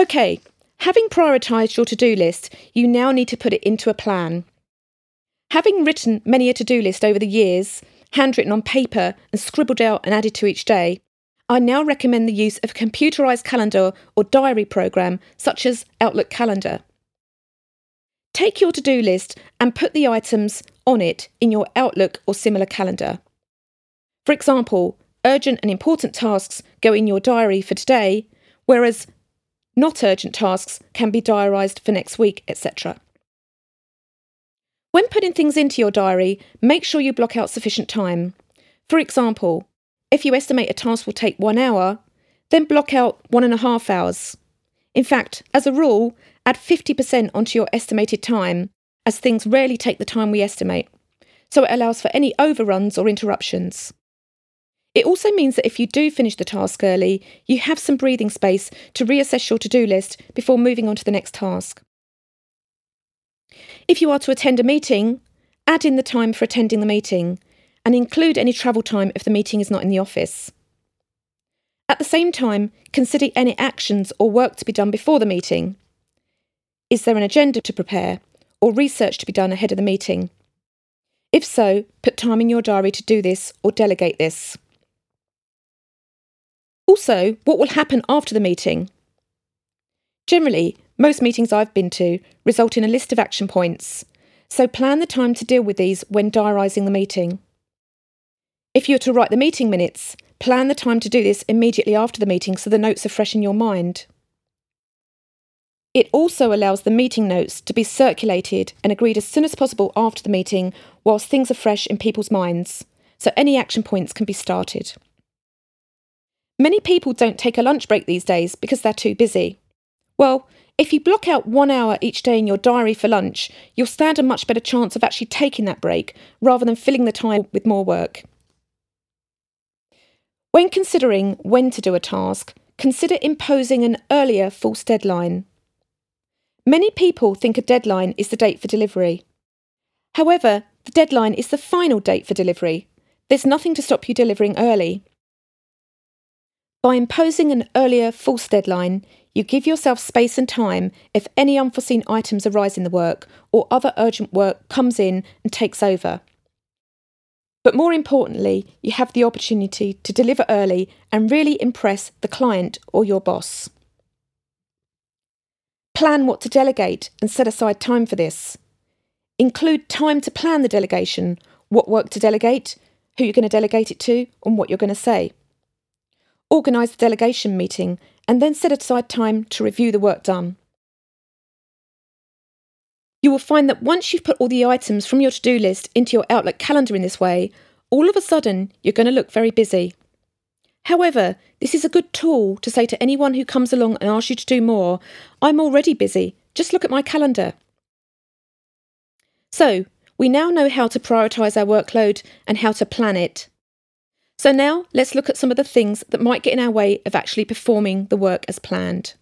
Okay, having prioritised your to-do list, you now need to put it into a plan. Having written many a to-do list over the years, handwritten on paper and scribbled out and added to each day, I now recommend the use of a computerised calendar or diary program such as Outlook Calendar. Take your to-do list and put the items on it in your Outlook or similar calendar. For example, urgent and important tasks go in your diary for today, whereas not urgent tasks can be diarised for next week, etc. When putting things into your diary, make sure you block out sufficient time. For example, if you estimate a task will take 1 hour, then block out 1.5 hours. In fact, as a rule, add 50% onto your estimated time, as things rarely take the time we estimate, so it allows for any overruns or interruptions. It also means that if you do finish the task early, you have some breathing space to reassess your to-do list before moving on to the next task. If you are to attend a meeting, add in the time for attending the meeting, and include any travel time if the meeting is not in the office. At the same time, consider any actions or work to be done before the meeting. Is there an agenda to prepare, or research to be done ahead of the meeting? If so, put time in your diary to do this or delegate this. Also, what will happen after the meeting? Generally, most meetings I've been to result in a list of action points, so plan the time to deal with these when diarising the meeting. If you're to write the meeting minutes, plan the time to do this immediately after the meeting so the notes are fresh in your mind. It also allows the meeting notes to be circulated and agreed as soon as possible after the meeting whilst things are fresh in people's minds, so any action points can be started. Many people don't take a lunch break these days because they're too busy. Well, if you block out 1 hour each day in your diary for lunch, you'll stand a much better chance of actually taking that break rather than filling the time with more work. When considering when to do a task, consider imposing an earlier false deadline. Many people think a deadline is the date for delivery. However, the deadline is the final date for delivery. There's nothing to stop you delivering early. By imposing an earlier false deadline, you give yourself space and time if any unforeseen items arise in the work or other urgent work comes in and takes over. But more importantly, you have the opportunity to deliver early and really impress the client or your boss. Plan what to delegate and set aside time for this. Include time to plan the delegation, what work to delegate, who you're going to delegate it to, and what you're going to say. Organise the delegation meeting and then set aside time to review the work done. You will find that once you've put all the items from your to-do list into your Outlook calendar in this way, all of a sudden you're going to look very busy. However, this is a good tool to say to anyone who comes along and asks you to do more, I'm already busy, just look at my calendar. So, we now know how to prioritise our workload and how to plan it. So now let's look at some of the things that might get in our way of actually performing the work as planned.